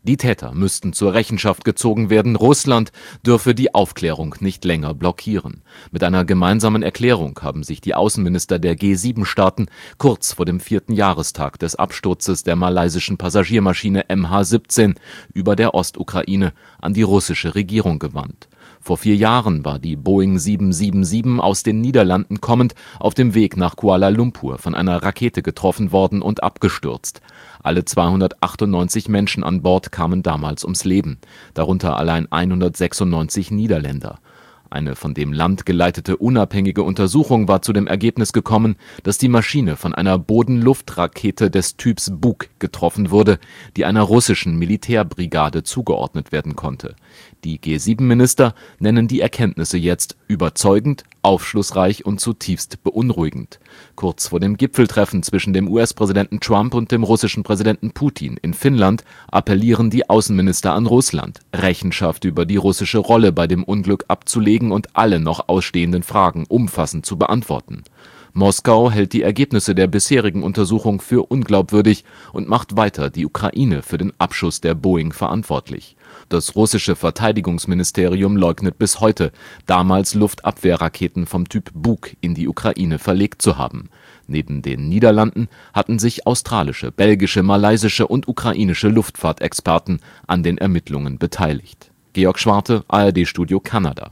Die Täter müssten zur Rechenschaft gezogen werden. Russland dürfe die Aufklärung nicht länger blockieren. Mit einer gemeinsamen Erklärung haben sich die Außenminister der G7-Staaten kurz vor dem 4. Jahrestag des Absturzes der malaysischen Passagiermaschine MH17 über der Ostukraine an die russische Regierung gewandt. Vor 4 Jahren war die Boeing 777 aus den Niederlanden kommend auf dem Weg nach Kuala Lumpur von einer Rakete getroffen worden und abgestürzt. Alle 298 Menschen an Bord kamen damals ums Leben, darunter allein 196 Niederländer. Eine von dem Land geleitete unabhängige Untersuchung war zu dem Ergebnis gekommen, dass die Maschine von einer Boden-Luft-Rakete des Typs Buk getroffen wurde, die einer russischen Militärbrigade zugeordnet werden konnte. Die G7-Minister nennen die Erkenntnisse jetzt überzeugend, aufschlussreich und zutiefst beunruhigend. Kurz vor dem Gipfeltreffen zwischen dem US-Präsidenten Trump und dem russischen Präsidenten Putin in Finnland appellieren die Außenminister an Russland, Rechenschaft über die russische Rolle bei dem Unglück abzulegen und alle noch ausstehenden Fragen umfassend zu beantworten. Moskau hält die Ergebnisse der bisherigen Untersuchung für unglaubwürdig und macht weiter die Ukraine für den Abschuss der Boeing verantwortlich. Das russische Verteidigungsministerium leugnet bis heute, damals Luftabwehrraketen vom Typ Buk in die Ukraine verlegt zu haben. Neben den Niederlanden hatten sich australische, belgische, malaysische und ukrainische Luftfahrtexperten an den Ermittlungen beteiligt. Georg Schwarte, ARD-Studio Kanada.